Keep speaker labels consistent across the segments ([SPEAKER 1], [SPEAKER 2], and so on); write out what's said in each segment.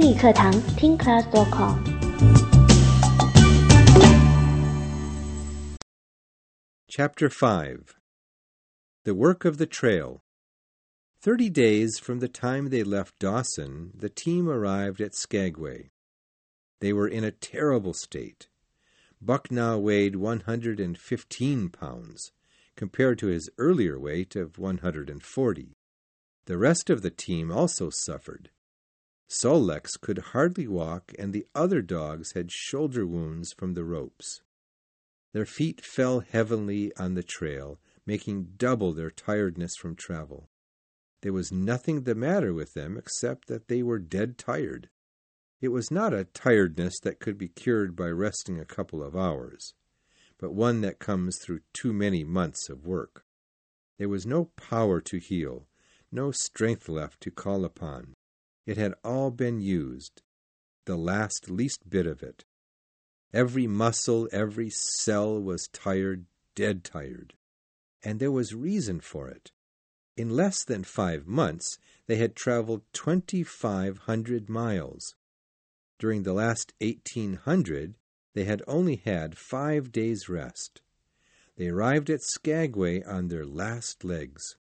[SPEAKER 1] 英语课堂听 class.com。
[SPEAKER 2] Chapter 5 The Work of the Trail 30 days from the time they left Dawson, the team arrived at Skagway. They were in a terrible state. Buck now weighed 115 pounds, compared to his earlier weight of 140. The rest of the team also suffered. Sol-leks could hardly walk, and the other dogs had shoulder wounds from the ropes. Their feet fell heavily on the trail, making double their tiredness from travel. There was nothing the matter with them except that they were dead tired. It was not a tiredness that could be cured by resting a couple of hours, but one that comes through too many months of work. There was no power to heal, no strength left to call upon. It had all been used, the last least bit of it. Every muscle, every cell was tired, dead tired. And there was reason for it. In less than 5 months, they had traveled 2,500 miles. During the last 1,800, they had only had 5 days' rest. They arrived at Skagway on their last legs.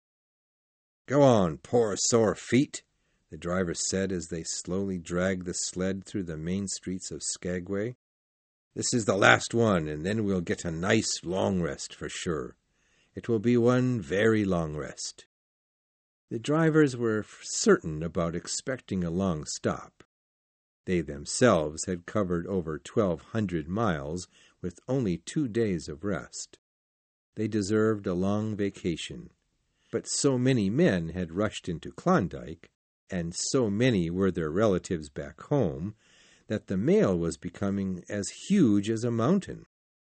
[SPEAKER 2] "Go on, poor sore feet," the driver said as they slowly dragged the sled through the main streets of Skagway. "This is the last one, and then we'll get a nice long rest for sure. It will be one very long rest." The drivers were certain about expecting a long stop. They themselves had covered over 1,200 miles with only 2 days of rest. They deserved a long vacation. But so many men had rushed into Klondike, and so many were their relatives back home, that the mail was becoming as huge as a mountain.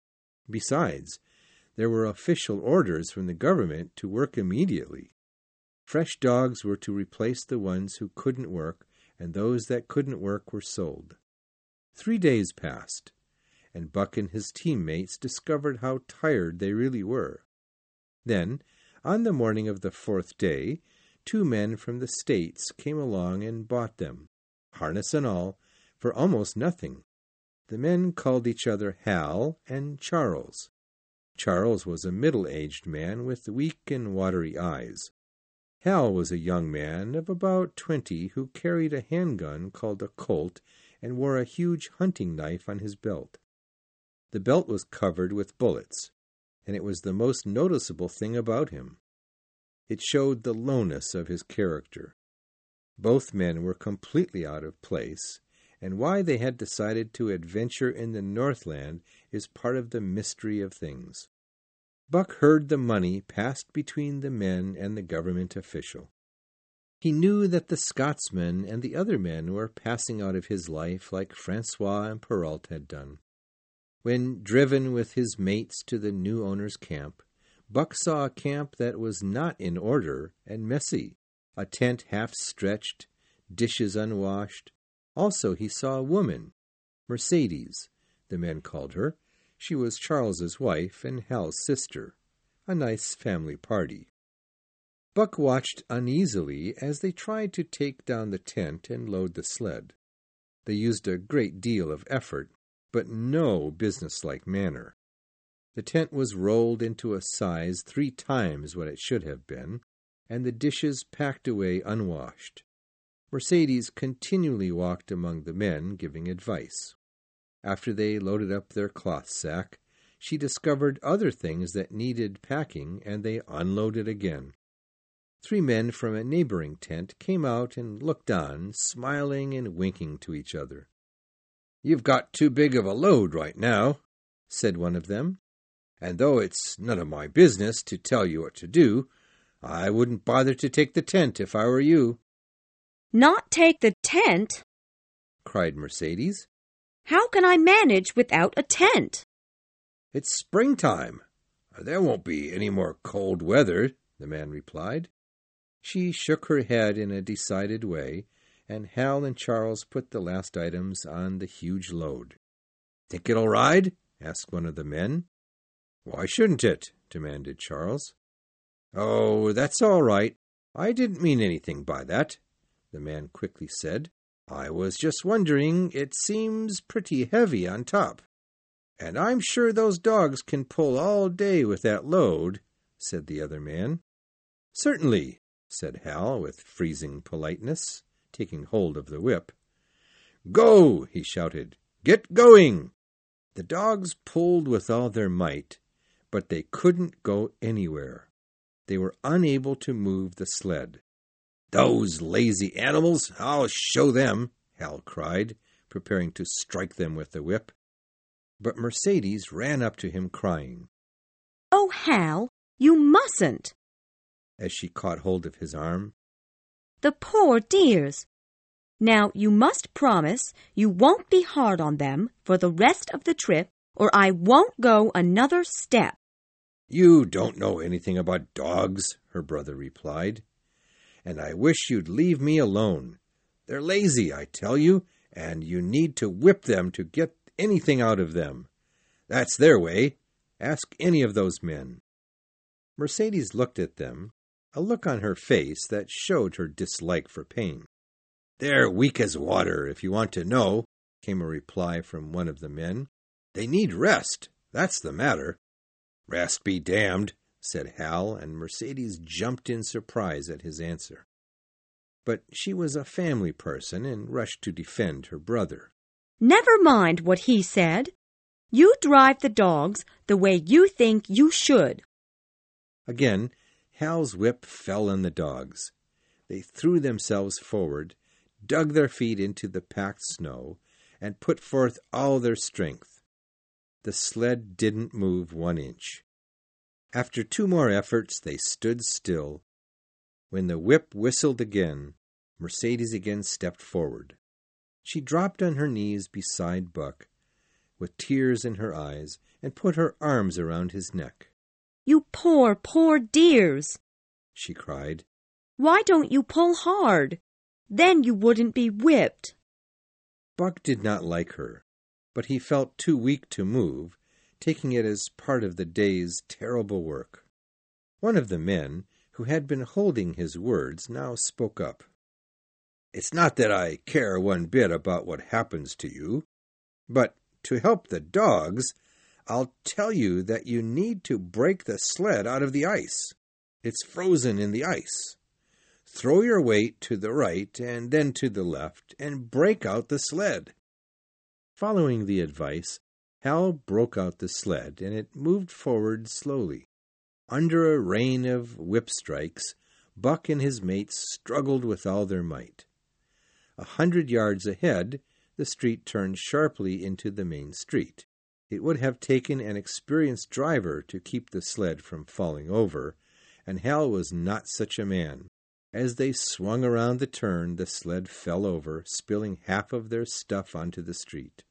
[SPEAKER 2] Besides, there were official orders from the government to work immediately. Fresh dogs were to replace the ones who couldn't work, and those that couldn't work were sold. 3 days passed, and Buck and his teammates discovered how tired they really were. Then, on the morning of the 4th day, 2 men from the States came along and bought them, harness and all, for almost nothing. The men called each other Hal and Charles. Charles was a middle-aged man with weak and watery eyes. Hal was a young man of about 20 who carried a handgun called a Colt and wore a huge hunting knife on his belt. The belt was covered with bullets, and it was the most noticeable thing about him. It showed the lowness of his character. Both men were completely out of place, and why they had decided to adventure in the Northland is part of the mystery of things. Buck heard the money passed between the men and the government official. He knew that the Scotsman and the other men were passing out of his life like Francois and Perrault had done. When driven with his mates to the new owner's camp, Buck saw a camp that was not in order and messy, a tent half-stretched, dishes unwashed. Also he saw a woman, Mercedes, the men called her. She was Charles's wife and Hal's sister, a nice family party. Buck watched uneasily as they tried to take down the tent and load the sled. They used a great deal of effort, but no businesslike manner. The tent was rolled into a size 3 times what it should have been, and the dishes packed away unwashed. Mercedes continually walked among the men, giving advice. After they loaded up their cloth sack, she discovered other things that needed packing, and they unloaded again. 3 men from a neighboring tent came out and looked on, smiling and winking to each other. "You've got too big of a load right now," said one of them. "And though it's none of my business to tell you what to do, I wouldn't bother to take the tent if I were you."
[SPEAKER 3] "Not take the tent?"
[SPEAKER 2] cried Mercedes.
[SPEAKER 3] "How can I manage without a tent?"
[SPEAKER 2] "It's springtime. There won't be any more cold weather," the man replied. She shook her head in a decided way, and Hal and Charles put the last items on the huge load. "Think it'll ride?" asked one of the men. "Why shouldn't it?" demanded Charles. "Oh, that's all right. I didn't mean anything by that," the man quickly said. I was just wondering, it seems pretty heavy on top. And I'm sure those dogs can pull all day with that load, said the other man. Certainly, said Hal with freezing politeness, taking hold of the whip. Go, he shouted. Get going! The dogs pulled with all their might, but they couldn't go anywhere. They were unable to move the sled. Those lazy animals! I'll show them, Hal cried, preparing to strike them with the whip. But Mercedes ran up to him crying.
[SPEAKER 3] Oh, Hal, you mustn't,
[SPEAKER 2] as she caught hold of his arm.
[SPEAKER 3] The poor dears. Now you must promise you won't be hard on them for the rest of the trip, or I won't go another step.
[SPEAKER 2] You don't know anything about dogs, her brother replied, and I wish you'd leave me alone. They're lazy, I tell you, and you need to whip them to get anything out of them. That's their way. Ask any of those men. Mercedes looked at them, a look on her face that showed her dislike for pain. They're weak as water, if you want to know, came a reply from one of the men. They need rest, that's the matter. Rest be damned, said Hal, and Mercedes jumped in surprise at his answer. But she was a family person and rushed to defend her brother.
[SPEAKER 3] Never mind what he said. You drive the dogs the way you think you should.
[SPEAKER 2] Again, Hal's whip fell on the dogs. They threw themselves forward, dug their feet into the packed snow, and put forth all their strength. The sled didn't move 1 inch. After 2 more efforts, they stood still. When the whip whistled again, Mercedes again stepped forward. She dropped on her knees beside Buck, with tears in her eyes, and put her arms around his neck.
[SPEAKER 3] You poor, poor dears,
[SPEAKER 2] she cried.
[SPEAKER 3] Why don't you pull hard? Then you wouldn't be whipped.
[SPEAKER 2] Buck did not like her, but he felt too weak to move, taking it as part of the day's terrible work. One of the men, who had been holding his words, now spoke up. It's not that I care one bit about what happens to you, but to help the dogs, I'll tell you that you need to break the sled out of the ice. It's frozen in the ice. Throw your weight to the right and then to the left and break out the sled. Following the advice, Hal broke out the sled, and it moved forward slowly. Under a rain of whip strikes, Buck and his mates struggled with all their might. 100 yards ahead, the street turned sharply into the main street. It would have taken an experienced driver to keep the sled from falling over, and Hal was not such a man. As they swung around the turn, the sled fell over, spilling half of their stuff onto the street.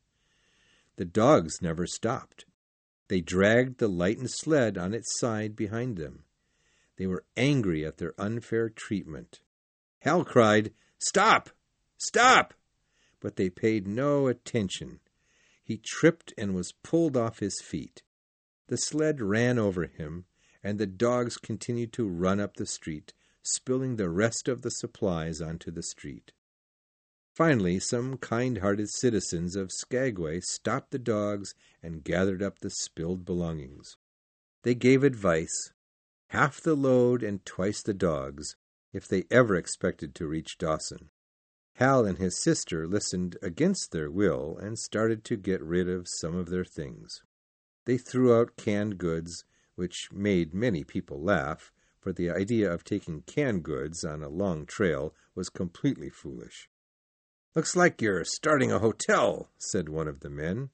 [SPEAKER 2] The dogs never stopped. They dragged the lightened sled on its side behind them. They were angry at their unfair treatment. Hal cried, "Stop! Stop!" But they paid no attention. He tripped and was pulled off his feet. The sled ran over him, and the dogs continued to run up the street, spilling the rest of the supplies onto the street. Finally, some kind-hearted citizens of Skagway stopped the dogs and gathered up the spilled belongings. They gave advice, half the load and twice the dogs, if they ever expected to reach Dawson. Hal and his sister listened against their will and started to get rid of some of their things. They threw out canned goods, which made many people laugh, for the idea of taking canned goods on a long trail was completely foolish. "Looks like you're starting a hotel," said one of the men.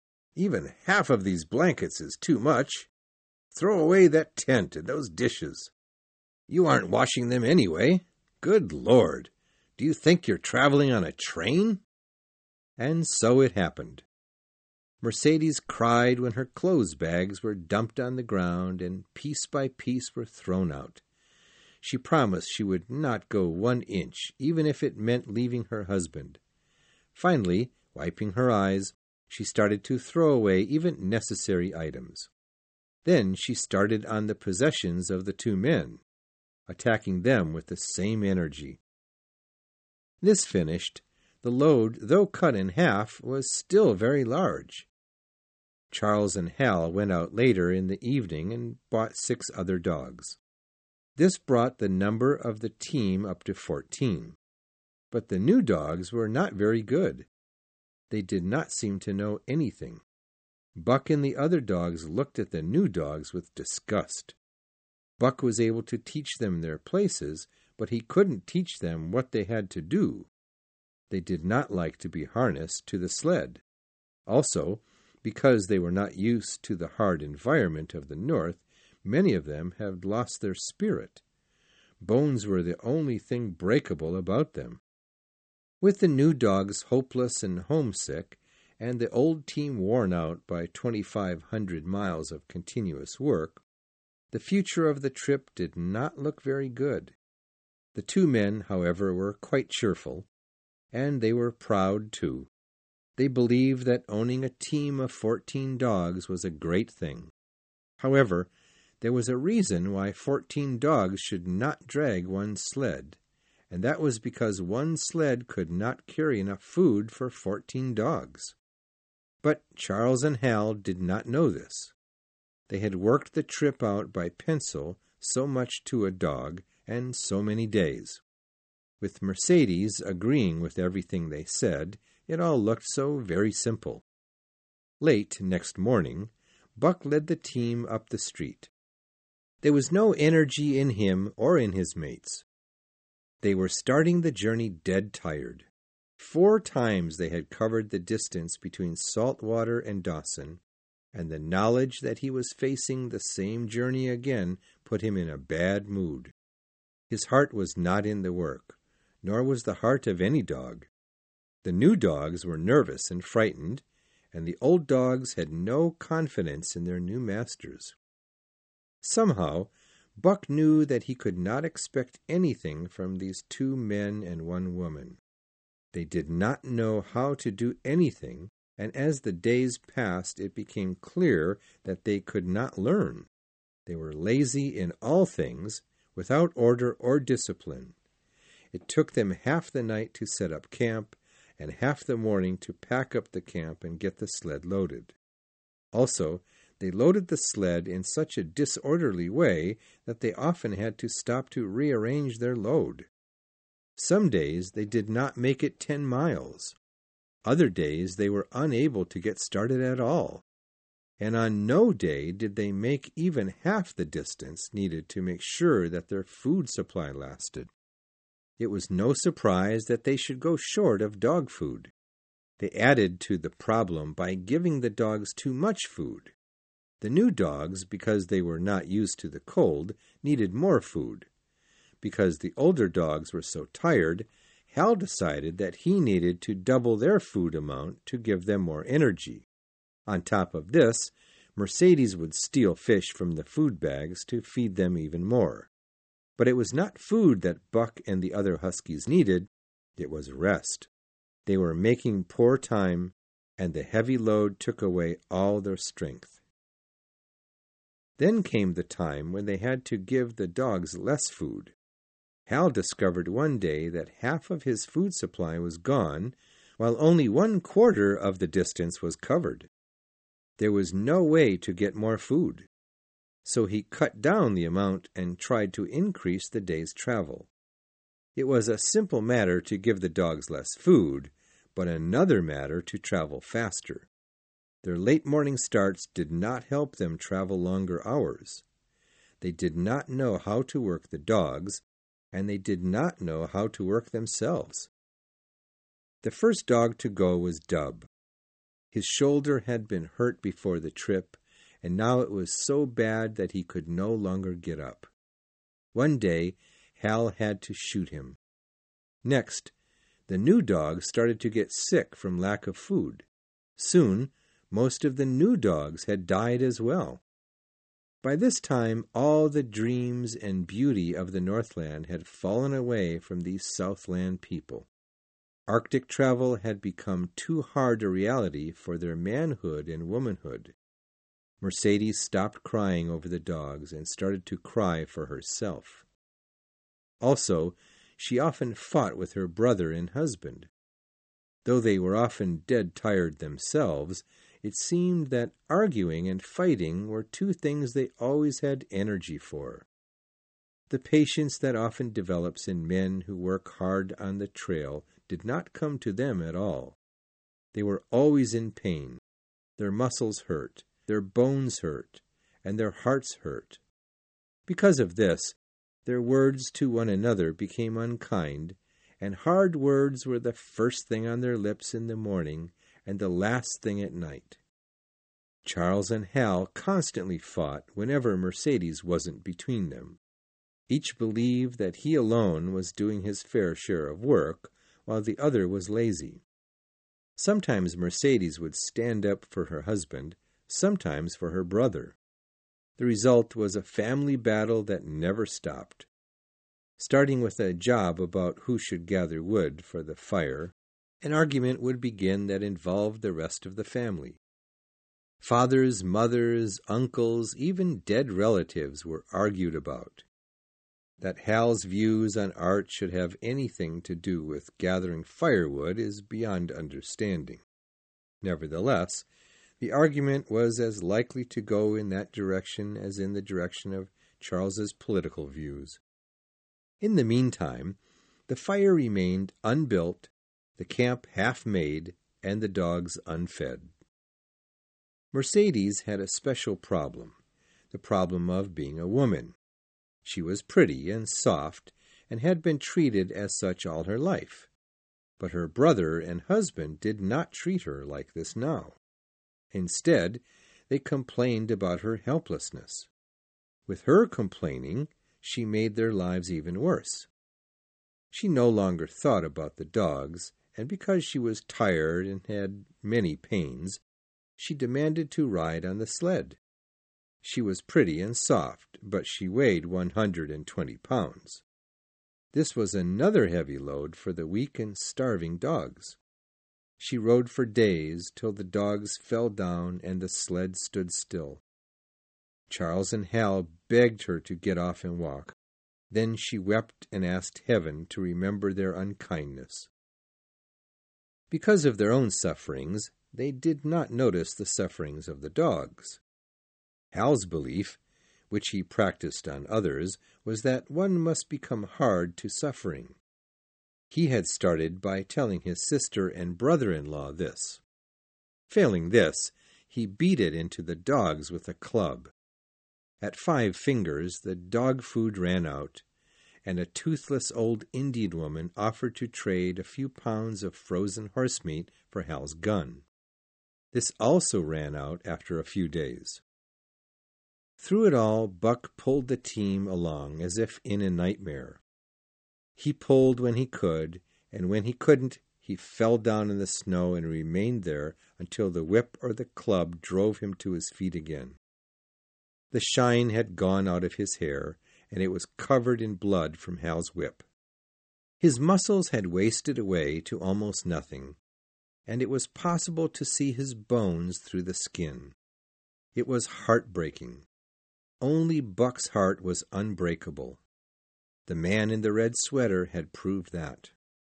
[SPEAKER 2] "Even half of these blankets is too much. Throw away that tent and those dishes. You aren't washing them anyway. Good Lord! Do you think you're traveling on a train?" And so it happened. Mercedes cried when her clothes bags were dumped on the ground and piece by piece were thrown out. She promised she would not go 1 inch, even if it meant leaving her husband. Finally, wiping her eyes, she started to throw away even necessary items. Then she started on the possessions of the 2 men, attacking them with the same energy. This finished, The load, though cut in half, was still very large. Charles and Hal went out later in the evening and bought 6 other dogs. This brought the number of the team up to 14. But the new dogs were not very good. They did not seem to know anything. Buck and the other dogs looked at the new dogs with disgust. Buck was able to teach them their places, but he couldn't teach them what they had to do. They did not like to be harnessed to the sled. Also, because they were not used to the hard environment of the north, many of them had lost their spirit. Bones were the only thing breakable about them. With the new dogs hopeless and homesick, and the old team worn out by 2,500 miles of continuous work, the future of the trip did not look very good. The 2 men, however, were quite cheerful, and they were proud too. They believed that owning a team of 14 dogs was a great thing. However, there was a reason why 14 dogs should not drag one sled, and that was because one sled could not carry enough food for 14 dogs. But Charles and Hal did not know this. They had worked the trip out by pencil, so much to a dog, and so many days. With Mercedes agreeing with everything they said, it all looked so very simple. Late next morning, Buck led the team up the street. There was no energy in him or in his mates. They were starting the journey dead tired. 4 times they had covered the distance between Saltwater and Dawson, and the knowledge that he was facing the same journey again put him in a bad mood. His heart was not in the work, nor was the heart of any dog. The new dogs were nervous and frightened, and the old dogs had no confidence in their new masters. Somehow, Buck knew that he could not expect anything from these 2 men and 1 woman. They did not know how to do anything, and as the days passed, it became clear that they could not learn. They were lazy in all things, without order or discipline. It took them half the night to set up camp, and half the morning to pack up the camp and get the sled loaded. Also, they loaded the sled in such a disorderly way that they often had to stop to rearrange their load. Some days they did not make it 10 miles. Other days they were unable to get started at all. And on no day did they make even half the distance needed to make sure that their food supply lasted. It was no surprise that they should go short of dog food. They added to the problem by giving the dogs too much food. The new dogs, because they were not used to the cold, needed more food. Because the older dogs were so tired, Hal decided that he needed to double their food amount to give them more energy. On top of this, Mercedes would steal fish from the food bags to feed them even more. But it was not food that Buck and the other Huskies needed, it was rest. They were making poor time, and the heavy load took away all their strength. Then came the time when they had to give the dogs less food. Hal discovered one day that half of his food supply was gone, while only 1/4 of the distance was covered. There was no way to get more food. So he cut down the amount and tried to increase the day's travel. It was a simple matter to give the dogs less food, but another matter to travel faster. Their late morning starts did not help them travel longer hours. They did not know how to work the dogs, and they did not know how to work themselves. The first dog to go was Dub. His shoulder had been hurt before the trip, and now it was so bad that he could no longer get up. One day, Hal had to shoot him. Next, the new dogs started to get sick from lack of food. Soon, most of the new dogs had died as well. By this time, all the dreams and beauty of the Northland had fallen away from these Southland people. Arctic travel had become too hard a reality for their manhood and womanhood. Mercedes stopped crying over the dogs and started to cry for herself. Also, she often fought with her brother and husband. Though they were often dead tired themselves, it seemed that arguing and fighting were two things they always had energy for. The patience that often develops in men who work hard on the trail did not come to them at all. They were always in pain. Their muscles hurt, their bones hurt, and their hearts hurt. Because of this, their words to one another became unkind, and hard words were the first thing on their lips in the morning and the last thing at night. Charles and Hal constantly fought whenever Mercedes wasn't between them. Each believed that he alone was doing his fair share of work, while the other was lazy. Sometimes Mercedes would stand up for her husband, sometimes for her brother. The result was a family battle that never stopped. Starting with a job about who should gather wood for the fire, an argument would begin that involved the rest of the family. Fathers, mothers, uncles, even dead relatives were argued about. That Hal's views on art should have anything to do with gathering firewood is beyond understanding. Nevertheless, the argument was as likely to go in that direction as in the direction of Charles's political views. In the meantime, the fire remained unbuilt, the camp half made, and the dogs unfed. Mercedes had a special problem, the problem of being a woman. She was pretty and soft, and had been treated as such all her life. But her brother and husband did not treat her like this now. Instead, they complained about her helplessness. With her complaining, she made their lives even worse. She no longer thought about the dogs, and because she was tired and had many pains, she demanded to ride on the sled. She was pretty and soft, but she weighed 120 pounds. This was another heavy load for the weak and starving dogs. She rode for days till the dogs fell down and the sled stood still. Charles and Hal begged her to get off and walk. Then she wept and asked heaven to remember their unkindness. Because of their own sufferings, they did not notice the sufferings of the dogs. Hal's belief, which he practiced on others, was that one must become hard to suffering. He had started by telling his sister and brother-in-law this. Failing this, he beat it into the dogs with a club. At 5 fingers, the dog food ran out, and a toothless old Indian woman offered to trade a few pounds of frozen horse meat for Hal's gun. This also ran out after a few days. Through it all, Buck pulled the team along as if in a nightmare. He pulled when he could, and when he couldn't, he fell down in the snow and remained there until the whip or the club drove him to his feet again. The shine had gone out of his hair, and it was covered in blood from Hal's whip. His muscles had wasted away to almost nothing, and it was possible to see his bones through the skin. It was heartbreaking. Only Buck's heart was unbreakable. The man in the red sweater had proved that.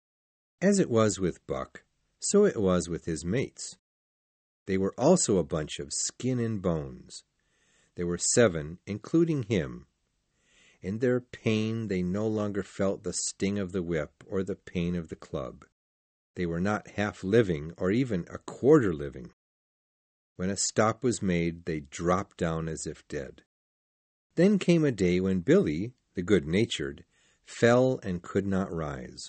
[SPEAKER 2] As it was with Buck, so it was with his mates. They were also a bunch of skin and bones. There were 7, including him. In their pain, they no longer felt the sting of the whip or the pain of the club. They were not half living or even a quarter living. When a stop was made, they dropped down as if dead. Then came a day when Billy, the good-natured, fell and could not rise.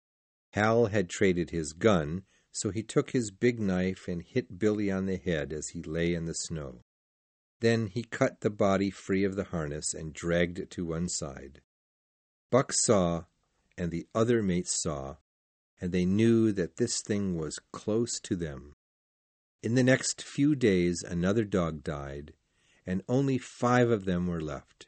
[SPEAKER 2] Hal had traded his gun, so he took his big knife and hit Billy on the head as he lay in the snow. Then he cut the body free of the harness and dragged it to one side. Buck saw, and the other mates saw, and they knew that this thing was close to them. In the next few days another dog died, and only 5 of them were left.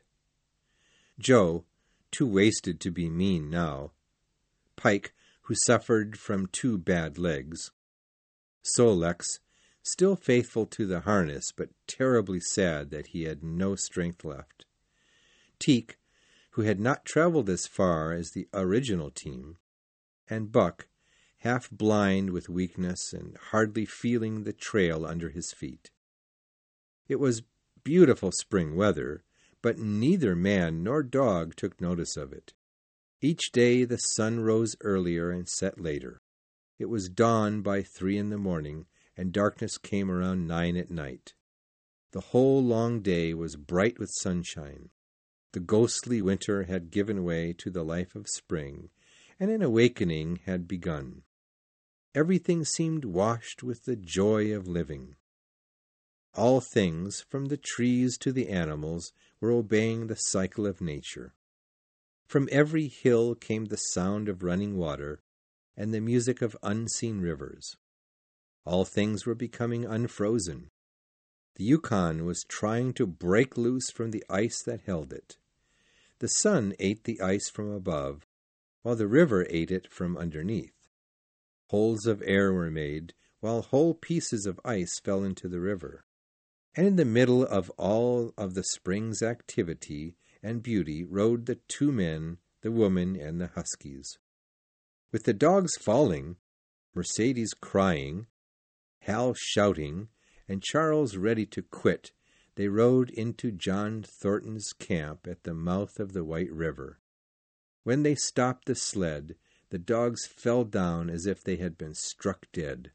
[SPEAKER 2] Joe, too wasted to be mean now, Pike, who suffered from 2 bad legs, Sol-leks, still faithful to the harness but terribly sad that he had no strength left, Teek, who had not traveled as far as the original team, and Buck, half blind with weakness and hardly feeling the trail under his feet. It was beautiful spring weather, but neither man nor dog took notice of it. Each day the sun rose earlier and set later. It was dawn by 3 a.m, and darkness came around 9 p.m. The whole long day was bright with sunshine. The ghostly winter had given way to the life of spring, and an awakening had begun. Everything seemed washed with the joy of living. All things, from the trees to the animals, were obeying the cycle of nature. From every hill came the sound of running water and the music of unseen rivers. All things were becoming unfrozen. The Yukon was trying to break loose from the ice that held it. The sun ate the ice from above, while the river ate it from underneath. Holes of air were made, while whole pieces of ice fell into the river. And in the middle of all of the spring's activity and beauty rode the 2 men, the woman, and the huskies. With the dogs falling, Mercedes crying, Hal shouting, and Charles ready to quit, they rode into John Thornton's camp at the mouth of the White River. When they stopped the sled, the dogs fell down as if they had been struck dead.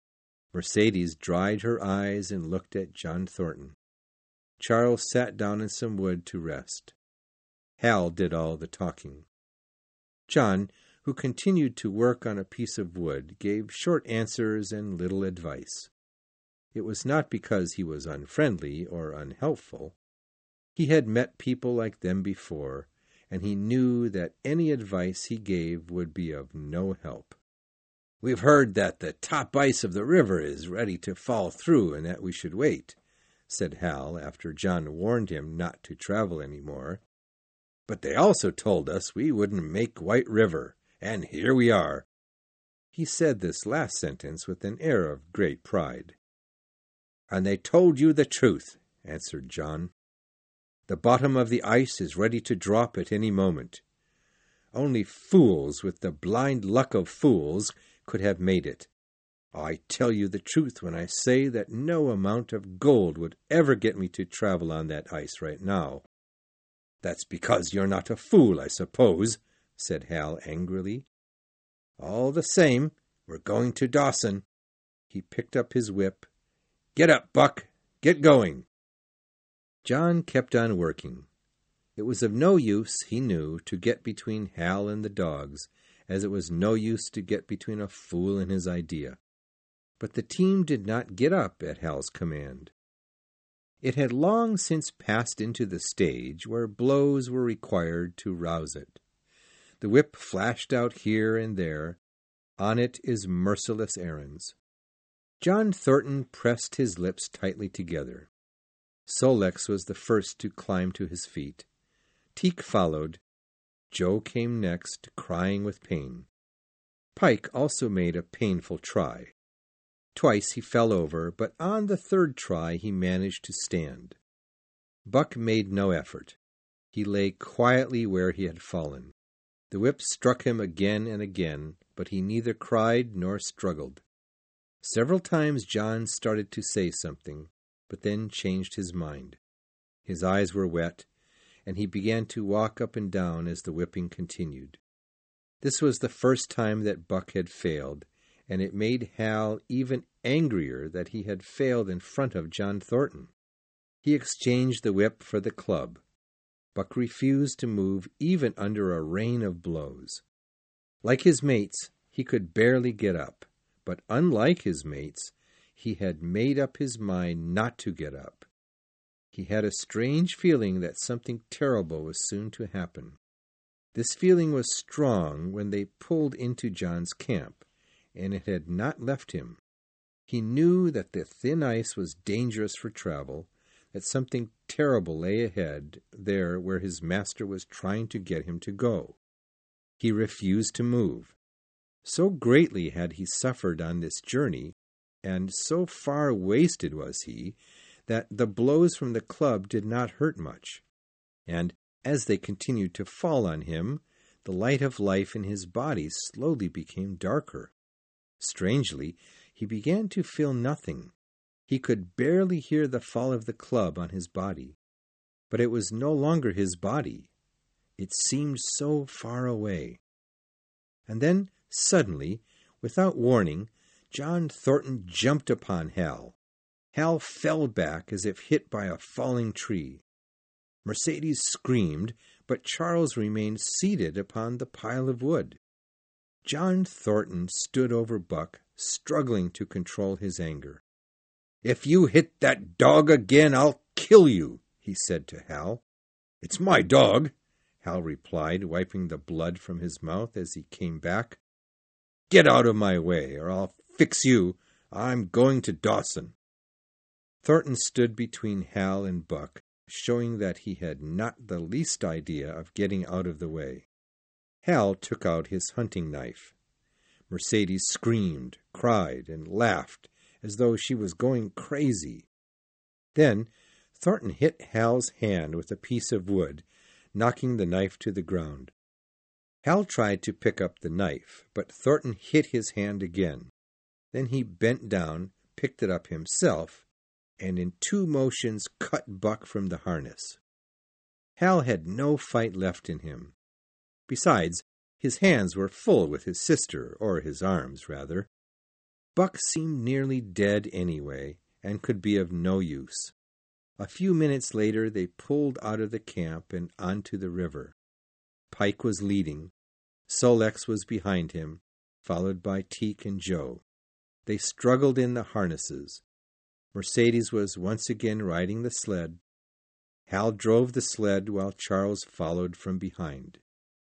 [SPEAKER 2] Mercedes dried her eyes and looked at John Thornton. Charles sat down in some wood to rest. Hal did all the talking. John, who continued to work on a piece of wood, gave short answers and little advice. It was not because he was unfriendly or unhelpful. He had met people like them before, and he knew that any advice he gave would be of no help. "We've heard that the top ice of the river is ready to fall through and that we should wait," said Hal after John warned him not to travel any more. "But they also told us we wouldn't make White River, and here we are." He said this last sentence with an air of great pride. "And they told you the truth," answered John. "The bottom of the ice is ready to drop at any moment. Only fools with the blind luck of fools could have made it. I tell you the truth when I say that no amount of gold would ever get me to travel on that ice right now." "That's because you're not a fool, I suppose," said Hal angrily. "All the same, we're going to Dawson." He picked up his whip. "Get up, Buck. Get going." John kept on working. It was of no use, he knew, to get between Hal and the dogs, as it was no use to get between a fool and his idea. But the team did not get up at Hal's command. It had long since passed into the stage where blows were required to rouse it. The whip flashed out here and there. On it is merciless errands. John Thornton pressed his lips tightly together. Sol-leks was the first to climb to his feet. Teek followed. Joe came next, crying with pain. Pike also made a painful try. Twice he fell over, but on the 3rd try he managed to stand. Buck made no effort. He lay quietly where he had fallen. The whip struck him again and again, but he neither cried nor struggled. Several times John started to say something, but then changed his mind. His eyes were wet, and he began to walk up and down as the whipping continued. This was the first time that Buck had failed, and it made Hal even angrier that he had failed in front of John Thornton. He exchanged the whip for the club. Buck refused to move even under a rain of blows. Like his mates, he could barely get up, but unlike his mates, he had made up his mind not to get up. He had a strange feeling that something terrible was soon to happen. This feeling was strong when they pulled into John's camp, and it had not left him. He knew that the thin ice was dangerous for travel, that something terrible lay ahead there where his master was trying to get him to go. He refused to move. So greatly had he suffered on this journey, and so far wasted was he, that the blows from the club did not hurt much. And as they continued to fall on him, the light of life in his body slowly became darker. Strangely, he began to feel nothing. He could barely hear the fall of the club on his body. But it was no longer his body. It seemed so far away. And then, suddenly, without warning, John Thornton jumped upon Hal. Hal fell back as if hit by a falling tree. Mercedes screamed, but Charles remained seated upon the pile of wood. John Thornton stood over Buck, struggling to control his anger. "If you hit that dog again, I'll kill you," he said to Hal. "It's my dog," Hal replied, wiping the blood from his mouth as he came back. "Get out of my way, or I'll fix you. I'm going to Dawson." Thornton stood between Hal and Buck, showing that he had not the least idea of getting out of the way. Hal took out his hunting knife. Mercedes screamed, cried, and laughed as though she was going crazy. Then Thornton hit Hal's hand with a piece of wood, knocking the knife to the ground. Hal tried to pick up the knife, but Thornton hit his hand again. Then he bent down, picked it up himself, and in 2 motions cut Buck from the harness. Hal had no fight left in him. Besides, his hands were full with his sister, or his arms, rather. Buck seemed nearly dead anyway, and could be of no use. A few minutes later they pulled out of the camp and onto the river. Pike was leading. Sol-leks was behind him, followed by Teek and Joe. They struggled in the harnesses. Mercedes was once again riding the sled. Hal drove the sled while Charles followed from behind.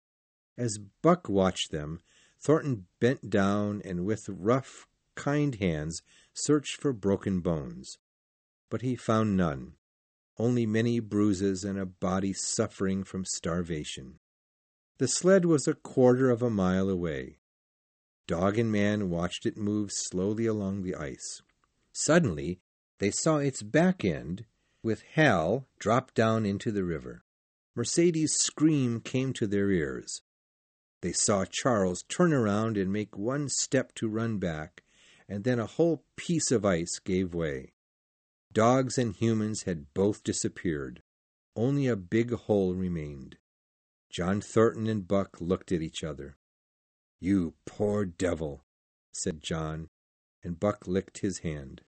[SPEAKER 2] As Buck watched them, Thornton bent down and with rough, kind hands searched for broken bones. But he found none, only many bruises and a body suffering from starvation. The sled was 1/4 of a mile away. Dog and man watched it move slowly along the ice. Suddenly, they saw its back end, with Hal drop down into the river. Mercedes' scream came to their ears. They saw Charles turn around and make 1 step to run back, and then a whole piece of ice gave way. Dogs and humans had both disappeared. Only a big hole remained. John Thornton and Buck looked at each other. "You poor devil," said John, and Buck licked his hand.